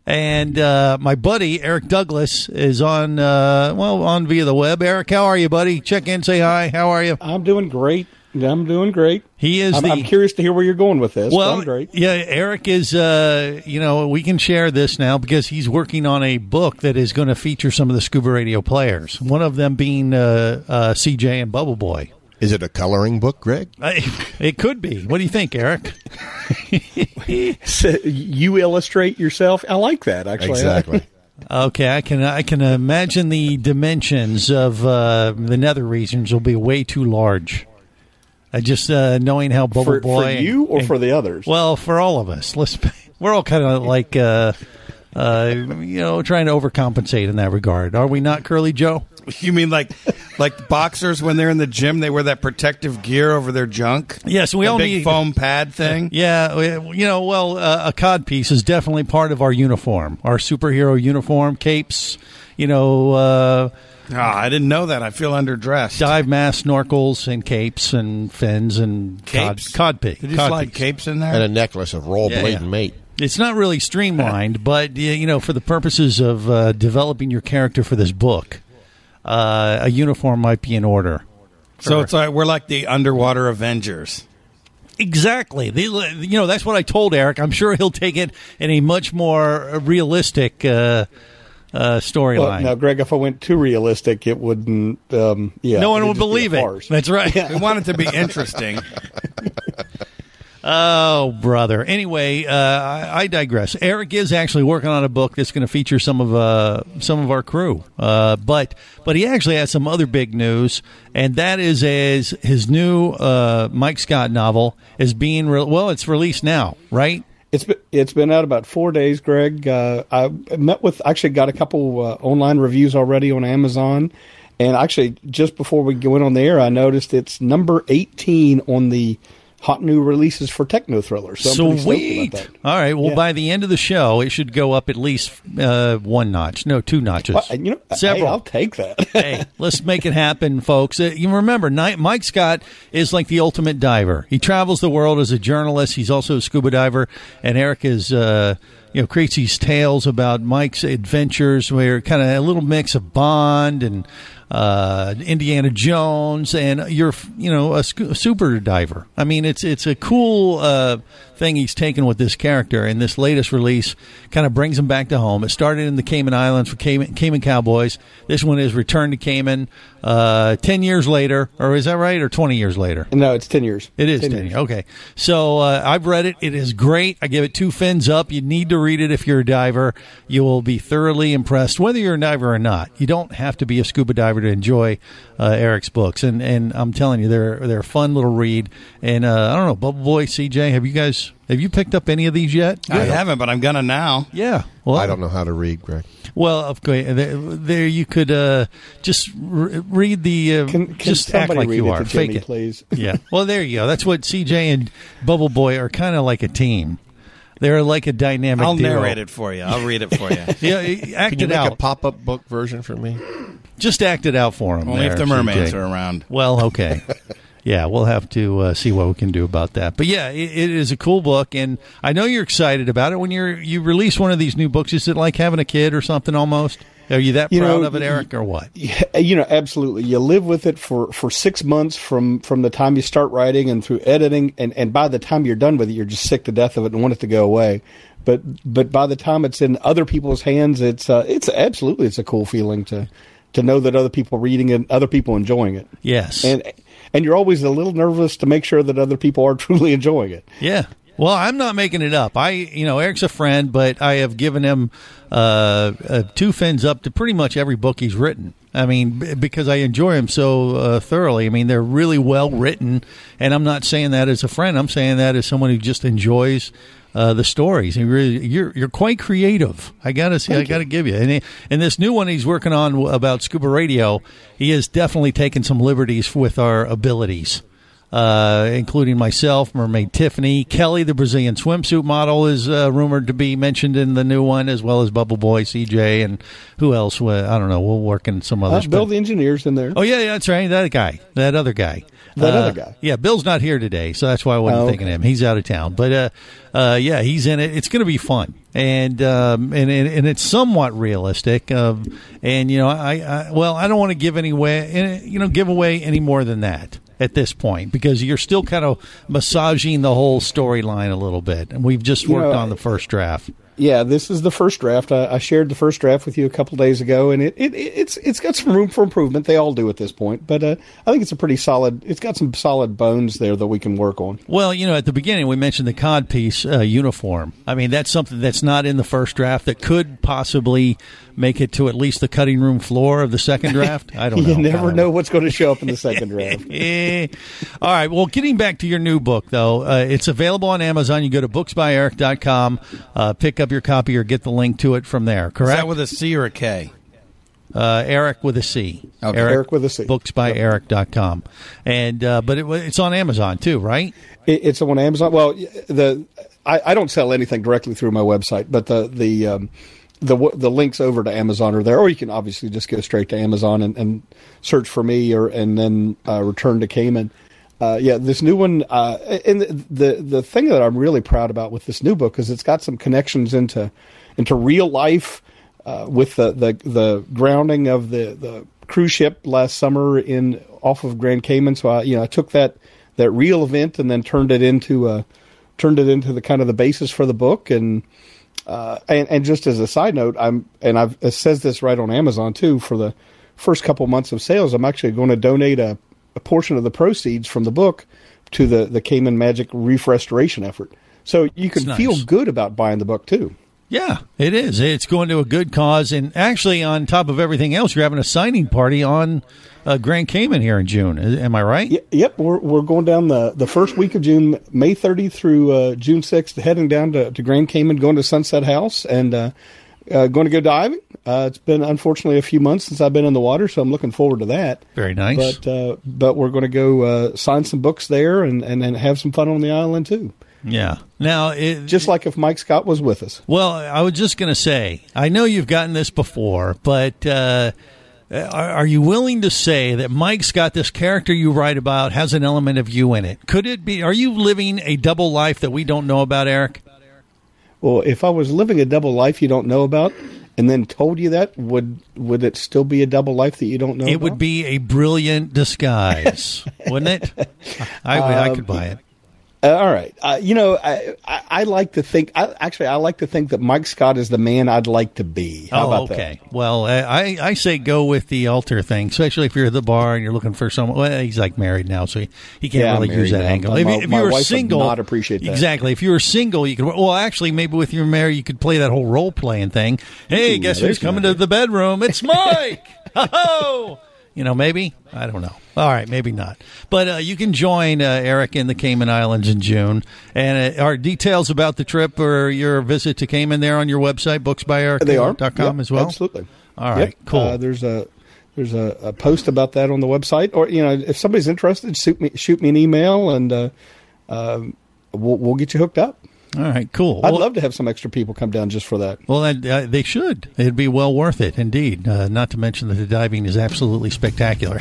And my buddy, Eric Douglas, is on via the web. Eric, how are you, buddy? Check in, say hi. How are you? I'm doing great. He is. I'm curious to hear where you're going with this. Well, I'm great. Yeah, Eric is. We can share this now because he's working on a book that is going to feature some of the Scuba Radio players. One of them being CJ and Bubble Boy. Is it a coloring book, Greg? It could be. What do you think, Eric? So you illustrate yourself. I like that, actually. Exactly. Okay, I can imagine the dimensions of the nether regions will be way too large. Just knowing how Bubble Boy for you or for the others. Well, for all of us. We're all kind of like trying to overcompensate in that regard. Are we not, Curly Joe? You mean like boxers when they're in the gym, they wear that protective gear over their junk? Yes, we all big need foam pad thing. Yeah, a cod piece is definitely part of our uniform, our superhero uniform, capes. I didn't know that. I feel underdressed. Dive masks, snorkels, and capes, and fins, and capes. Cod piece. Did you slide capes in there? And a necklace of roll blade and mate. It's not really streamlined, but for the purposes of developing your character for this book, a uniform might be in order. So it's like we're like the underwater Avengers. Exactly. That's what I told Eric. I'm sure he'll take it in a much more realistic storyline. Well, now, Greg, if I went too realistic, it wouldn't. No one would believe it. That's right. We want it to be interesting. Oh, brother. Anyway, I digress. Eric is actually working on a book that's going to feature some of our crew. But he actually has some other big news, and that is his new Mike Scott novel is being it's released now, right? It's been out about 4 days, Greg. I actually got a couple online reviews already on Amazon, and actually just before we went on the air, I noticed it's number 18 on the hot new releases for Techno Thriller. So I'm pretty stoked about that. All right. Well, by the end of the show, it should go up at least one notch. No, two notches. Well, several. Hey, I'll take that. Hey, let's make it happen, folks. You remember, Mike Scott is like the ultimate diver. He travels the world as a journalist. He's also a scuba diver. And Eric is, creates these tales about Mike's adventures where kind of a little mix of Bond and Indiana Jones, and you're a super diver. I mean, it's a cool thing he's taken with this character, and this latest release kind of brings him back to home. It started in the Cayman Islands for Cayman Cowboys. This one is Return to Cayman 10 years later, or is that right, or 20 years later? No, it's 10 years. It is 10 years. Okay. So I've read it. It is great. I give it 2 fins up. You need to read it if you're a diver. You will be thoroughly impressed, whether you're a diver or not. You don't have to be a scuba diver to enjoy Eric's books, and I'm telling you, they're a fun little read. And I don't know, Bubble Boy, CJ, have you picked up any of these yet? I haven't, but I'm gonna now. Yeah. Well, I don't know how to read, Greg. Well, okay, there you could just read the. Just act like you are. Jimmy, fake it, please. Yeah. Well, there you go. That's what CJ and Bubble Boy are kind of like a team. They're like a dynamic. I'll duo. narrate it for you. I'll read it for you. Yeah, act Can you it make out. a pop-up book version for me? Just act it out for him. Only there, if the mermaids CJ. are around. Well, okay. Yeah, we'll have to see what we can do about that. But yeah, it is a cool book, and I know you're excited about it. When you release one of these new books, is it like having a kid or something almost? Are you that proud of it, Eric, or what? Absolutely. You live with it for 6 months from the time you start writing and through editing, and by the time you're done with it, you're just sick to death of it and want it to go away. But by the time it's in other people's hands, it's absolutely a cool feeling to know that other people are reading it, other people enjoying it. Yes. And you're always a little nervous to make sure that other people are truly enjoying it. Yeah. Well, I'm not making it up. Eric's a friend, but I have given him 2 fins up to pretty much every book he's written. I mean, because I enjoy them so thoroughly. I mean, they're really well written, and I'm not saying that as a friend. I'm saying that as someone who just enjoys the stories. You're quite creative. I gotta give you. And this new one he's working on about Scuba Radio, he has definitely taken some liberties with our abilities. Including myself, Mermaid Tiffany, Kelly, the Brazilian swimsuit model, is rumored to be mentioned in the new one, as well as Bubble Boy, CJ, and who else? I don't know. We'll work in some others. Bill the engineer's in there. Oh, yeah, that's right. That other guy. That other guy. Yeah, Bill's not here today, so that's why I wasn't thinking of him. He's out of town. But, yeah, he's in it. It's going to be fun. And it's somewhat realistic. And, you know, I don't want to give away any more than that at this point, because you're still kind of massaging the whole storyline a little bit. And we've just worked on the first draft. Yeah, this is the first draft. I shared the first draft with you a couple days ago, and it's got some room for improvement. They all do at this point, but I think it's a pretty solid. It's got some solid bones there that we can work on. Well, you know, at the beginning we mentioned the codpiece uniform. I mean, that's something that's not in the first draft that could possibly make it to at least the cutting room floor of the second draft. I don't know. You never know what's going to show up in the second draft. All right. Well, getting back to your new book, though, it's available on Amazon. You go to booksbyeric.com, pick up your copy or get the link to it from there, correct? Is that with a C or a K? Eric with a C. Okay. Eric with a C. Booksbyeric.com. And but it's on Amazon too, right? It's on Amazon. Well, I don't sell anything directly through my website, but the links over to Amazon are there, or you can obviously just go straight to Amazon and search for me, and then Return to Cayman. This new one, and the thing that I'm really proud about with this new book is it's got some connections into real life, with the grounding of the cruise ship last summer off of Grand Cayman. So I took that real event and then turned it into the kind of the basis for the book. And just as a side note, it says this right on Amazon too. For the first couple months of sales, I'm actually going to donate a portion of the proceeds from the book to the Cayman Magic Reef Restoration effort. So you can feel good about buying the book too. Yeah, it is. It's going to a good cause. And actually, on top of everything else, you're having a signing party on Grand Cayman here in June. Am I right? Yep. We're going down the first week of June, May 30th through June 6th, heading down to Grand Cayman, going to Sunset House, and going to go diving. It's been, unfortunately, a few months since I've been in the water, so I'm looking forward to that. Very nice. But we're going to go sign some books there and have some fun on the island, too. Yeah. Now, just like if Mike Scott was with us. Well, I was just going to say, I know you've gotten this before, but are you willing to say that Mike Scott, this character you write about, has an element of you in it? Could it be? Are you living a double life that we don't know about, Eric? Well, if I was living a double life you don't know about, and then told you that, would it still be a double life that you don't know about? It would be a brilliant disguise, wouldn't it? I could buy it. All right. I like to think. I like to think that Mike Scott is the man I'd like to be. How about okay. that? Well, I say go with the altar thing, especially if you're at the bar and you're looking for someone. Well, he's like married now, so he can't really use that angle. If you were single, would not appreciate that. Exactly. If you were single, you could. Well, actually, maybe with your married, you could play that whole role playing thing. Hey, guess who's coming to the bedroom? It's Mike. Oh. Maybe? I don't know. All right, maybe not. But you can join Eric in the Cayman Islands in June. And are details about the trip or your visit to Cayman there on your website, booksbyeric.com as well? Absolutely. All right, cool. There's a post about that on the website. Or, if somebody's interested, shoot me an email, and we'll get you hooked up. All right, cool. I'd love to have some extra people come down just for that. Well, they should. It'd be well worth it, indeed. Not to mention that the diving is absolutely spectacular.